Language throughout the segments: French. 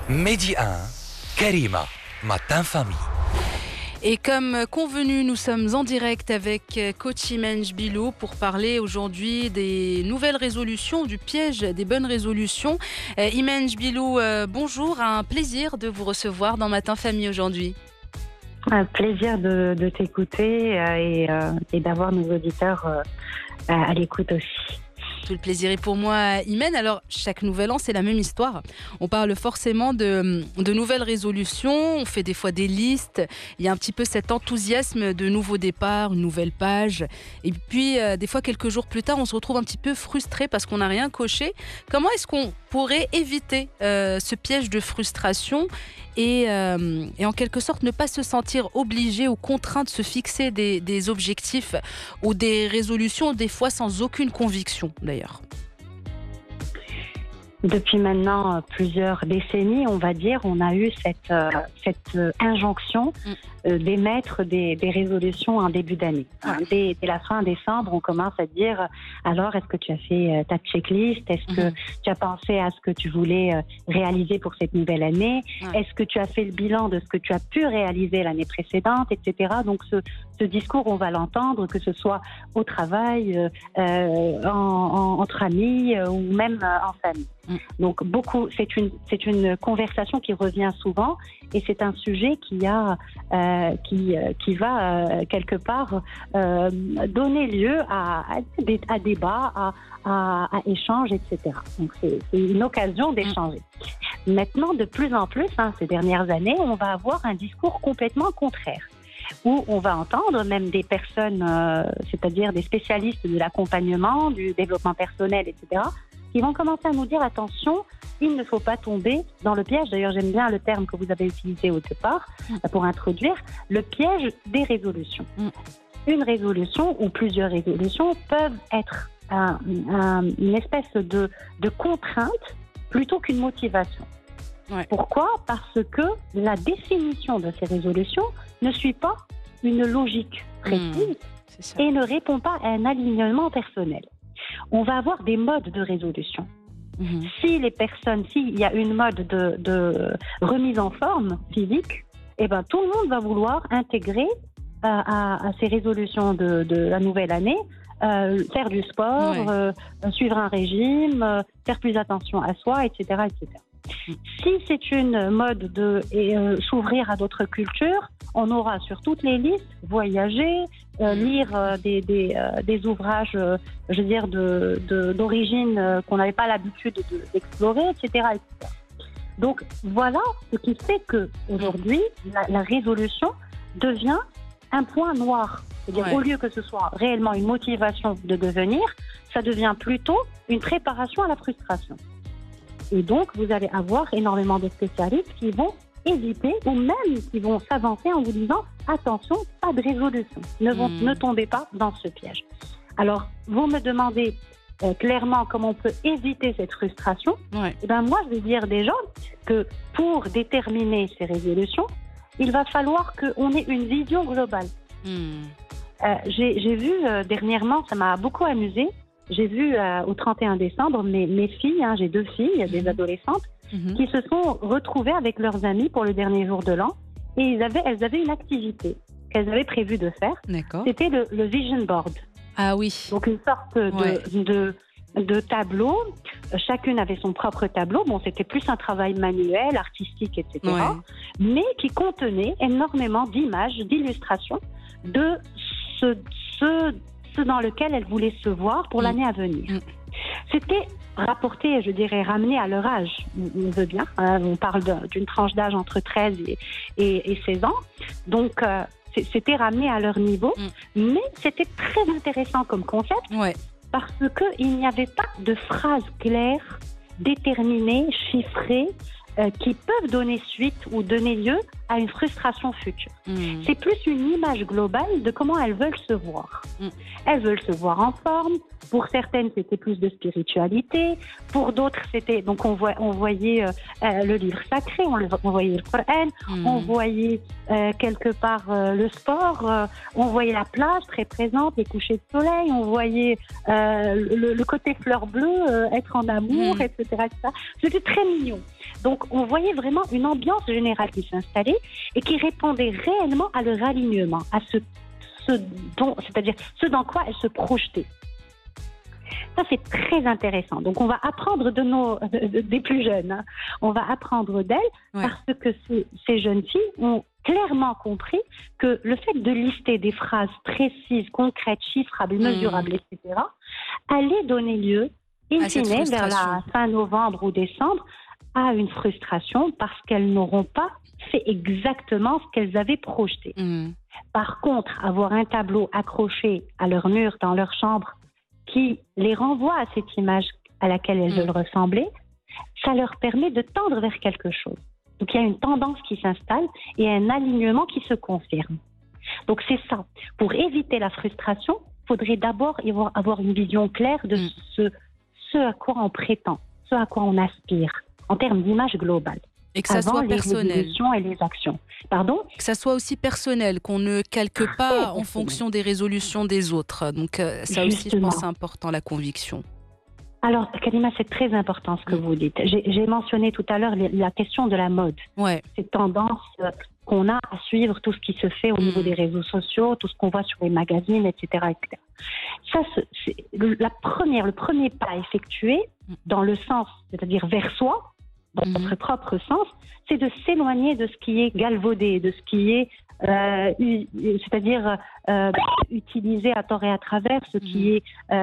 Midi 1, Karima, Matin Famille. Et comme convenu, nous sommes en direct avec coach Imen Jbilou pour parler aujourd'hui des nouvelles résolutions, du piège des bonnes résolutions. Imen Jbilou, bonjour, un plaisir de vous recevoir dans Matin Famille aujourd'hui. Un plaisir de t'écouter et d'avoir nos auditeurs à l'écoute aussi. Tout le plaisir est pour moi, Imen. Alors, chaque nouvel an, c'est la même histoire. On parle forcément de nouvelles résolutions. On fait des fois des listes. Il y a un petit peu cet enthousiasme de nouveau départ, une nouvelle page. Et puis, des fois, quelques jours plus tard, on se retrouve un petit peu frustré parce qu'on n'a rien coché. Comment est-ce qu'on pourrait éviter ce piège de frustration et en quelque sorte ne pas se sentir obligé ou contraint de se fixer des objectifs ou des résolutions, des fois sans aucune conviction d'ailleurs? Depuis maintenant plusieurs décennies, on va dire, on a eu cette injonction d'émettre des résolutions en début d'année. Dès la fin décembre, on commence à dire alors, est-ce que tu as fait ta checklist? Est-ce que tu as pensé à ce que tu voulais réaliser pour cette nouvelle année? Est-ce que tu as fait le bilan de ce que tu as pu réaliser l'année précédente, etc. Donc ce discours, on va l'entendre, que ce soit au travail, entre amis ou même en famille. Donc c'est une conversation qui revient souvent et c'est un sujet qui va quelque part donner lieu à débat, à échange, etc. Donc c'est une occasion d'échanger. Maintenant, de plus en plus, ces dernières années, on va avoir un discours complètement contraire, où on va entendre même des personnes, c'est-à-dire des spécialistes de l'accompagnement, du développement personnel, etc., qui vont commencer à nous dire attention, il ne faut pas tomber dans le piège. D'ailleurs, j'aime bien le terme que vous avez utilisé au départ pour introduire le piège des résolutions. Une résolution ou plusieurs résolutions peuvent être une espèce de contrainte plutôt qu'une motivation. Pourquoi ? Parce que la définition de ces résolutions ne suit pas une logique précise et ne répond pas à un alignement personnel. On va avoir des modes de résolution. S'il y a une mode de remise en forme physique, tout le monde va vouloir intégrer à ces résolutions de la nouvelle année, faire du sport, suivre un régime, faire plus attention à soi, etc., etc. Si c'est une mode de s'ouvrir à d'autres cultures, on aura sur toutes les listes voyager, lire des ouvrages, je veux dire, d'origine qu'on n'avait pas l'habitude d'explorer, etc., etc. Donc voilà ce qui fait que aujourd'hui la résolution devient un point noir. C'est-à-dire au lieu que ce soit réellement une motivation de devenir, ça devient plutôt une préparation à la frustration. Et donc, vous allez avoir énormément de spécialistes qui vont hésiter ou même qui vont s'avancer en vous disant « Attention, pas de résolution, ne tombez pas dans ce piège ». Alors, vous me demandez clairement comment on peut éviter cette frustration. Moi, je vais dire déjà que pour déterminer ces résolutions, il va falloir qu'on ait une vision globale. J'ai vu dernièrement, ça m'a beaucoup amusée, j'ai vu au 31 décembre mes filles, j'ai 2 filles, des adolescentes, qui se sont retrouvées avec leurs amis pour le dernier jour de l'an et elles avaient une activité qu'elles avaient prévu de faire. C'était le vision board. Ah oui. Donc une sorte de tableau. Chacune avait son propre tableau. Bon, c'était plus un travail manuel, artistique, etc. Mais qui contenait énormément d'images, d'illustrations de ce dans lequel elles voulaient se voir pour l'année à venir. C'était rapporté, je dirais, ramené à leur âge. On veut bien. On parle d'une tranche d'âge entre 13 et 16 ans. Donc, c'était ramené à leur niveau. Mais c'était très intéressant comme concept parce qu'il n'y avait pas de phrases claires, déterminées, chiffrées, qui peuvent donner suite ou donner lieu à une frustration future. C'est plus une image globale de comment elles veulent se voir. Elles veulent se voir en forme. Pour certaines, c'était plus de spiritualité. Pour d'autres, c'était... Donc, on voyait le livre sacré, on voyait le Coran, on voyait quelque part le sport, on voyait la plage très présente, les couchers de soleil, on voyait le côté fleur bleue, être en amour, etc., etc. C'était très mignon. Donc, on voyait vraiment une ambiance générale qui s'installait et qui répondait réellement à leur alignement, à c'est-à-dire ce dans quoi elles se projetaient. Ça, c'est très intéressant. Donc, on va apprendre des plus jeunes. Hein. On va apprendre d'elles parce que ces jeunes filles ont clairement compris que le fait de lister des phrases précises, concrètes, chiffrables, mesurables, etc., allait donner lieu, in fine, vers la fin novembre ou décembre, à une frustration parce qu'elles n'auront pas fait exactement ce qu'elles avaient projeté. Par contre, avoir un tableau accroché à leur mur dans leur chambre qui les renvoie à cette image à laquelle elles veulent ressembler, ça leur permet de tendre vers quelque chose. Donc il y a une tendance qui s'installe et un alignement qui se confirme. Donc c'est ça. Pour éviter la frustration, il faudrait d'abord avoir une vision claire de ce à quoi on prétend, ce à quoi on aspire, en termes d'image globale. Et que ça soit personnel. Les résolutions et les actions. Pardon ? Que ça soit aussi personnel, qu'on ne calque pas en fonction des résolutions des autres. Donc ça aussi, je pense, c'est important, la conviction. Alors, Karima, c'est très important ce que vous dites. J'ai mentionné tout à l'heure la question de la mode. Cette tendance qu'on a à suivre tout ce qui se fait au niveau des réseaux sociaux, tout ce qu'on voit sur les magazines, etc. etc. Ça, c'est le premier pas à effectuer dans le sens, c'est-à-dire vers soi, dans notre propre sens, c'est de s'éloigner de ce qui est galvaudé, de ce qui est, c'est-à-dire utilisé à tort et à travers, ce qui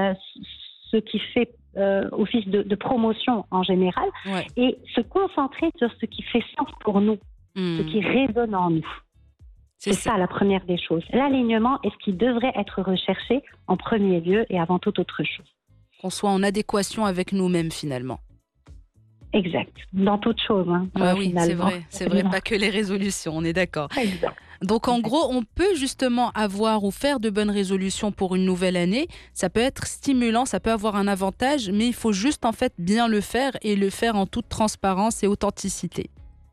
fait office de promotion en général, et se concentrer sur ce qui fait sens pour nous, ce qui résonne en nous. C'est ça la première des choses. L'alignement est ce qui devrait être recherché en premier lieu et avant toute autre chose. Qu'on soit en adéquation avec nous-mêmes finalement. Exact, dans toute chose. Hein, oui, c'est vrai, pas que les résolutions, on est d'accord. Exact. Donc en gros, on peut justement avoir ou faire de bonnes résolutions pour une nouvelle année. Ça peut être stimulant, ça peut avoir un avantage, mais il faut juste en fait bien le faire et le faire en toute transparence et authenticité.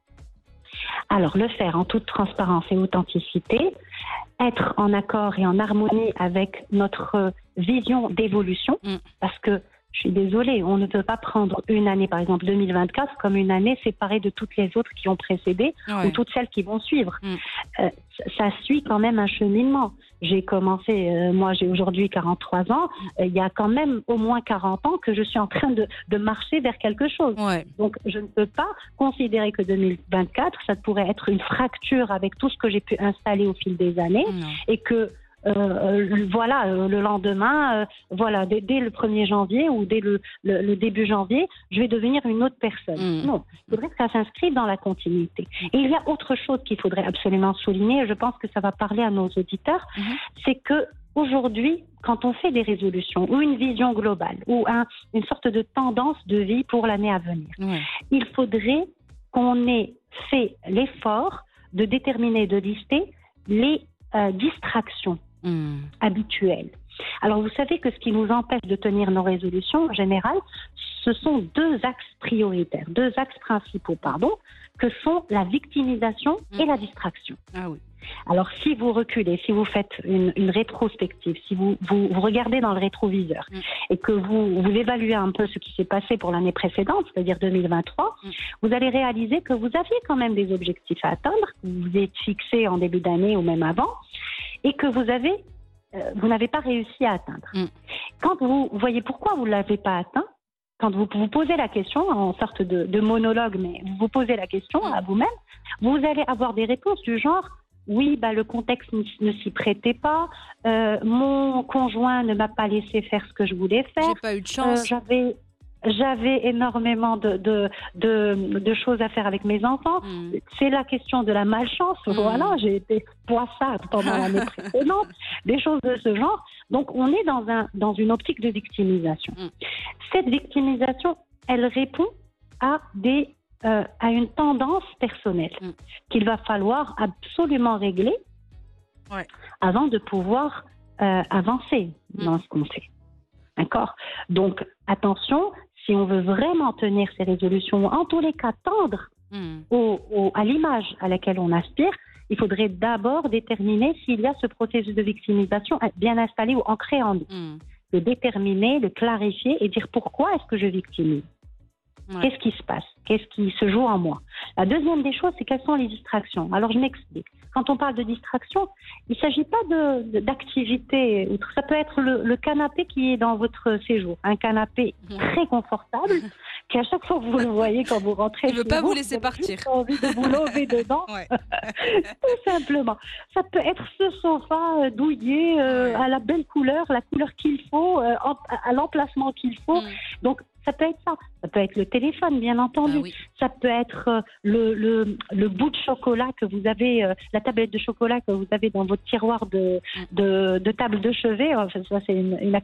Alors le faire en toute transparence et authenticité, être en accord et en harmonie avec notre vision d'évolution, parce que je suis désolée, on ne peut pas prendre une année, par exemple 2024, comme une année séparée de toutes les autres qui ont précédé ou toutes celles qui vont suivre. Ça suit quand même un cheminement. J'ai commencé, moi j'ai aujourd'hui 43 ans, il y a quand même au moins 40 ans que je suis en train de marcher vers quelque chose. Donc je ne peux pas considérer que 2024, ça pourrait être une fracture avec tout ce que j'ai pu installer au fil des années et que le lendemain, dès le 1er janvier ou dès le début janvier, je vais devenir une autre personne. Non, il faudrait que ça s'inscrive dans la continuité. Et il y a autre chose qu'il faudrait absolument souligner, et je pense que ça va parler à nos auditeurs, c'est que aujourd'hui, quand on fait des résolutions ou une vision globale ou une sorte de tendance de vie pour l'année à venir, il faudrait qu'on ait fait l'effort de déterminer, de lister les distractions habituelles. Alors vous savez que ce qui nous empêche de tenir nos résolutions en général, ce sont deux axes prioritaires, deux axes principaux, que sont la victimisation et la distraction. Alors si vous reculez, si vous faites une rétrospective, si vous regardez dans le rétroviseur et que vous évaluez un peu ce qui s'est passé pour l'année précédente, c'est-à-dire 2023, vous allez réaliser que vous aviez quand même des objectifs à atteindre, que vous êtes fixés en début d'année ou même avant, et que vous n'avez pas réussi à atteindre. Quand vous voyez pourquoi vous ne l'avez pas atteint, quand vous vous posez la question, en sorte de monologue, mais vous vous posez la question à vous-même, vous allez avoir des réponses du genre « Oui, le contexte ne s'y prêtait pas, mon conjoint ne m'a pas laissé faire ce que je voulais faire. J'ai pas eu de chance. J'avais énormément de choses à faire avec mes enfants. C'est la question de la malchance. Voilà, j'ai été poissarde pendant l'année précédente. Des choses de ce genre. Donc, on est dans une optique de victimisation. Cette victimisation, elle répond à une tendance personnelle qu'il va falloir absolument régler avant de pouvoir avancer dans ce qu'on fait. D'accord ? Donc, attention, si on veut vraiment tenir ces résolutions, en tous les cas tendre à l'image à laquelle on aspire, il faudrait d'abord déterminer s'il y a ce processus de victimisation bien installé ou ancré en nous. Le déterminer, le clarifier et dire pourquoi est-ce que je victimise. Ouais. Qu'est-ce qui se passe? Qu'est-ce qui se joue en moi? La deuxième des choses, c'est quelles sont les distractions. Alors, je m'explique. Quand on parle de distraction, il ne s'agit pas d'activité. Ça peut être le canapé qui est dans votre séjour. Un canapé très confortable, qui à chaque fois que vous le voyez quand vous rentrez, il ne veut pas vous laisser partir. Juste envie de vous lever dedans, tout simplement. Ça peut être ce sofa douillet à la belle couleur, la couleur qu'il faut, à l'emplacement qu'il faut. Donc, ça peut être ça. Ça peut être le téléphone, bien entendu. Ah oui. Ça peut être le bout de chocolat que vous avez, la tablette de chocolat que vous avez dans votre tiroir de table de chevet. Enfin, ça, c'est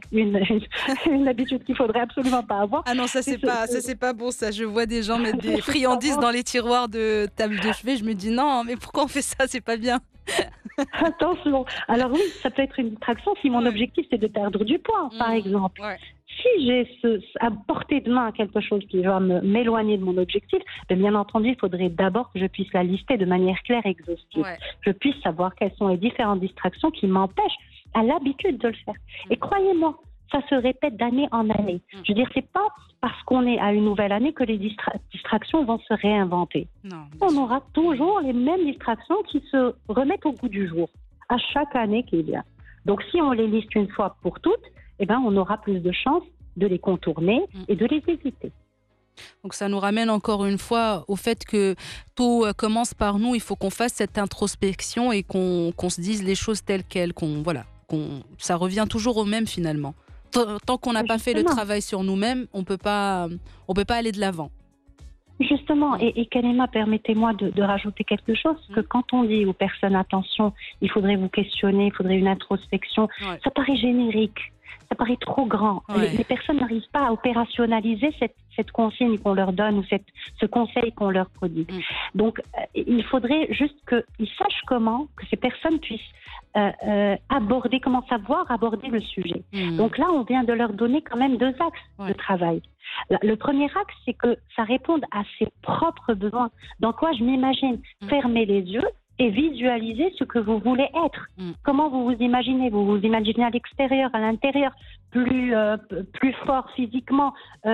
une habitude qu'il faudrait absolument pas avoir. Ah non, ça c'est pas bon ça. Je vois des gens mettre des friandises dans les tiroirs de table de chevet. Je me dis non, mais pourquoi on fait ça? C'est pas bien. Attention. Alors oui, ça peut être une distraction si mon objectif c'est de perdre du poids, par exemple. Ouais. Si j'ai à portée de main quelque chose qui va m'éloigner de mon objectif, bien entendu, il faudrait d'abord que je puisse la lister de manière claire et exhaustive. Ouais. Je puisse savoir quelles sont les différentes distractions qui m'empêchent à l'habitude de le faire. Et croyez-moi, ça se répète d'année en année. Je veux dire, c'est pas parce qu'on est à une nouvelle année que les distractions vont se réinventer. Non, on aura toujours les mêmes distractions qui se remettent au goût du jour, à chaque année qui vient. Donc, si on les liste une fois pour toutes, on aura plus de chances de les contourner et de les éviter. Donc ça nous ramène encore une fois au fait que tout commence par nous. Il faut qu'on fasse cette introspection et qu'on se dise les choses telles quelles. Ça revient toujours au même finalement. Tant qu'on n'a pas fait le travail sur nous-mêmes, on peut pas aller de l'avant. Justement, et Karima, permettez-moi de rajouter quelque chose, que quand on dit aux personnes attention, il faudrait vous questionner, il faudrait une introspection, ça paraît générique. Ça paraît trop grand. Ouais. Les personnes n'arrivent pas à opérationnaliser cette consigne qu'on leur donne ou ce conseil qu'on leur prodigue. Donc, il faudrait juste qu'ils sachent que ces personnes puissent savoir aborder le sujet. Donc là, on vient de leur donner quand même 2 axes de travail. Le premier axe, c'est que ça réponde à ses propres besoins. Dans quoi je m'imagine? Fermer les yeux et visualiser ce que vous voulez être. Comment vous vous imaginez? Vous vous imaginez à l'extérieur, à l'intérieur, plus fort physiquement,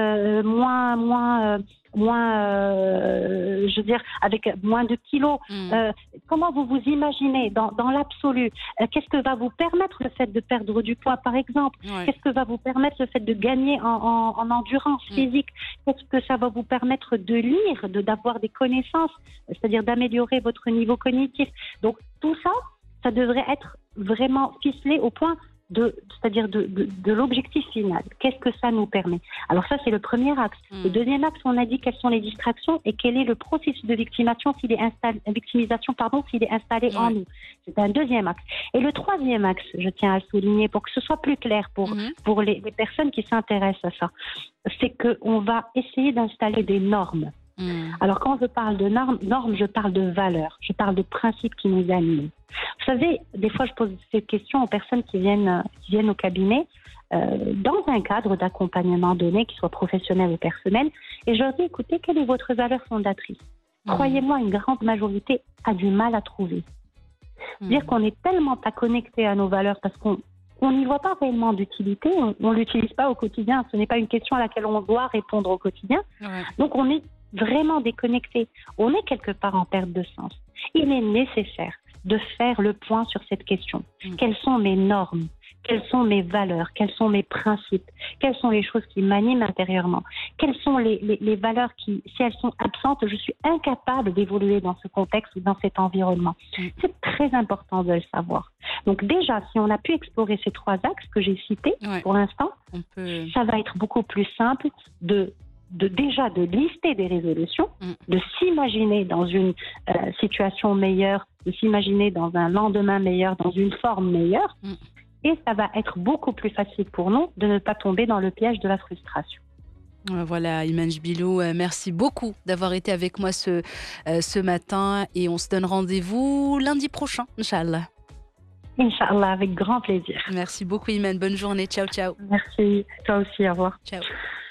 je veux dire, avec moins de kilos. Comment vous vous imaginez dans l'absolu? Qu'est-ce que va vous permettre le fait de perdre du poids, par exemple? Qu'est-ce que va vous permettre le fait de gagner en endurance physique? Qu'est-ce que ça va vous permettre de lire, d'avoir des connaissances, c'est-à-dire d'améliorer votre niveau cognitif? Donc, tout ça, ça devrait être vraiment ficelé au point c'est-à-dire de l'objectif final. Qu'est-ce que ça nous permet? Alors ça, c'est le premier axe. Le deuxième axe, on a dit quelles sont les distractions et quel est le processus de victimisation s'il est installé en nous. C'est un deuxième axe. Et le troisième axe, je tiens à le souligner pour que ce soit plus clair pour les personnes qui s'intéressent à ça, c'est qu'on va essayer d'installer des normes. Alors, quand je parle de normes, je parle de valeurs, je parle de principes qui nous animent. Vous savez, des fois, je pose cette question aux personnes qui viennent au cabinet dans un cadre d'accompagnement donné, qu'il soit professionnel ou personnel, et je leur dis, écoutez, quelle est votre valeur fondatrice? Croyez-moi, une grande majorité a du mal à trouver. Dire qu'on n'est tellement pas connecté à nos valeurs parce qu'on n'y voit pas réellement d'utilité, on ne l'utilise pas au quotidien, ce n'est pas une question à laquelle on doit répondre au quotidien, donc on est vraiment déconnecté. On est quelque part en perte de sens. Il est nécessaire de faire le point sur cette question. Quelles sont mes normes? Quelles sont mes valeurs? Quels sont mes principes? Quelles sont les choses qui m'animent intérieurement? Quelles sont les valeurs qui, si elles sont absentes, je suis incapable d'évoluer dans ce contexte ou dans cet environnement? C'est très important de le savoir. Donc déjà, si on a pu explorer ces 3 axes que j'ai cités pour l'instant, ça va être beaucoup plus simple de lister des résolutions, de s'imaginer dans une situation meilleure, de s'imaginer dans un lendemain meilleur, dans une forme meilleure. Et ça va être beaucoup plus facile pour nous de ne pas tomber dans le piège de la frustration. Voilà, Iman Jbilou, merci beaucoup d'avoir été avec moi ce matin. Et on se donne rendez-vous lundi prochain, Inch'Allah. Inch'Allah, avec grand plaisir. Merci beaucoup, Iman. Bonne journée. Ciao, ciao. Merci. Toi aussi, au revoir. Ciao.